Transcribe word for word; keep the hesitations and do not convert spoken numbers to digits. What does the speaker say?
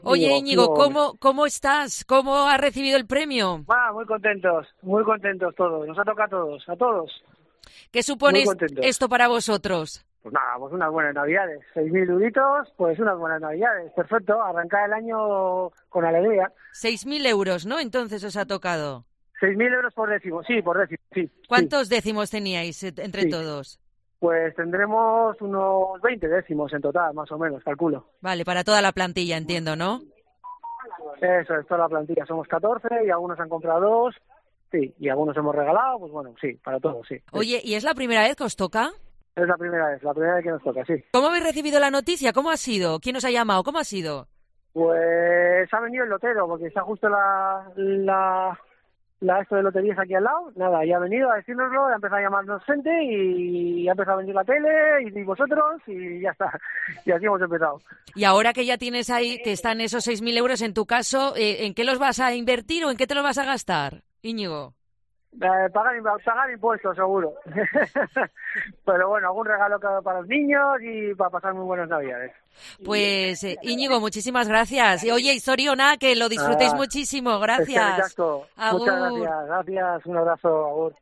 Oye, Íñigo, Íñigo, ¿cómo, ¿cómo estás? ¿Cómo has recibido el premio? ah, muy contentos, muy contentos todos. Nos ha tocado a todos, a todos. ¿Qué supone Muy contentos. esto para vosotros? Pues nada, pues unas buenas navidades. Seis mil euritos, pues unas buenas navidades. Perfecto, arrancar el año con alegría. Seis mil euros, ¿no? Entonces os ha tocado. Seis mil euros por décimo, sí, por décimo, sí. ¿Cuántos sí. décimos teníais entre sí. todos? Pues tendremos unos veinte décimos en total, más o menos, calculo. Vale, para toda la plantilla, entiendo, ¿no? Eso es, toda la plantilla. Somos catorce y algunos han comprado dos, sí, y algunos hemos regalado, pues bueno, sí, para todos, sí. Oye, ¿y es la primera vez que os toca? Es la primera vez, la primera vez que nos toca, sí. ¿Cómo habéis recibido la noticia? ¿Cómo ha sido? ¿Quién os ha llamado? ¿Cómo ha sido? Pues ha venido el lotero, porque está justo la, la, la esto de loterías aquí al lado. Nada, ya ha venido a decírnoslo, ha empezado a llamarnos gente y ha empezado a venir la tele y vosotros y ya está. Y así hemos empezado. Y ahora que ya tienes ahí, que están esos seis mil euros en tu caso, eh, ¿en qué los vas a invertir o en qué te los vas a gastar, Íñigo? Eh, pagar, pagar impuestos, seguro. Pero bueno, algún regalo para los niños y para pasar muy buenas navidades. Pues eh, Íñigo, muchísimas gracias. Y oye, Soriona, que lo disfrutéis ah, muchísimo. Gracias. Muchas gracias, gracias. Un abrazo, agur.